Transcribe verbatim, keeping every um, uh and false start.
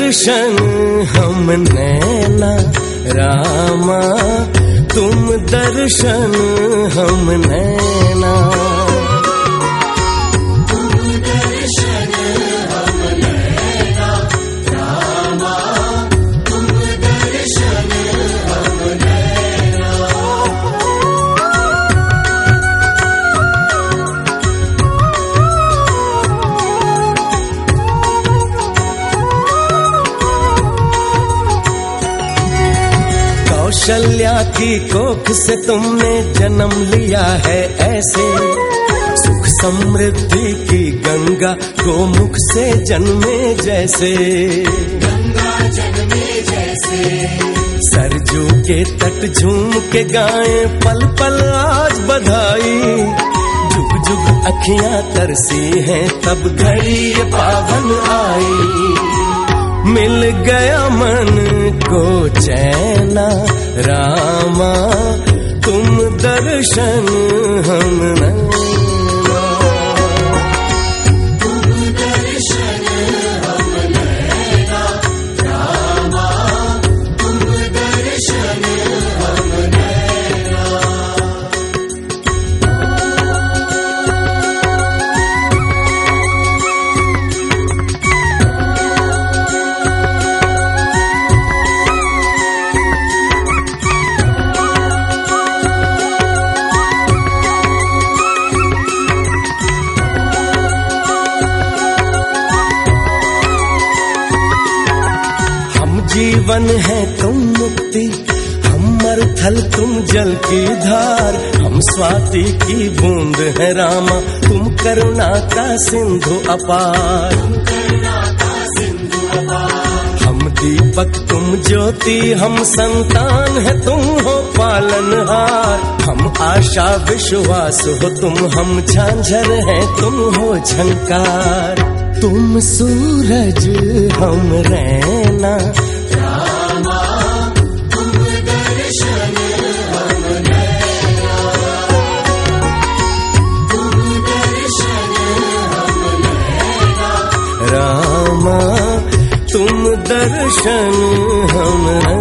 दर्शन हम नैना, रामा तुम दर्शन हम नैना। कौशल्या की कोख से तुमने जन्म लिया है ऐसे, सुख समृद्धि की गंगा गोमुख से जन्मे जैसे, गंगा जन्मे जैसे। सरजू के तट झूम के गाएं पल पल आज बधाई, जुग जुग अखियां तरसी हैं तब घड़ी ये पावन आई। मिल गया मन को चैना, रामा तुम दर्शन हम नैना। तुम दर्शन हम नैना, रामा तुम दर्शन हम नैना। जीवन है तुम मुक्ति, हम मरुथल तुम जल की धार, हम स्वाति की बूंद है रामा तुम करुणा का सिंधु अपार। हम दीपक तुम ज्योति, हम संतान है तुम हो पालनहार, हम आशा विश्वास हो तुम, हम झांझर है तुम हो झंकार। तुम सूरज हम रैना, रामा तुम दर्शन हम नैना। तुम दर्शन हम नैना, रामा तुम दर्शन हम नैना।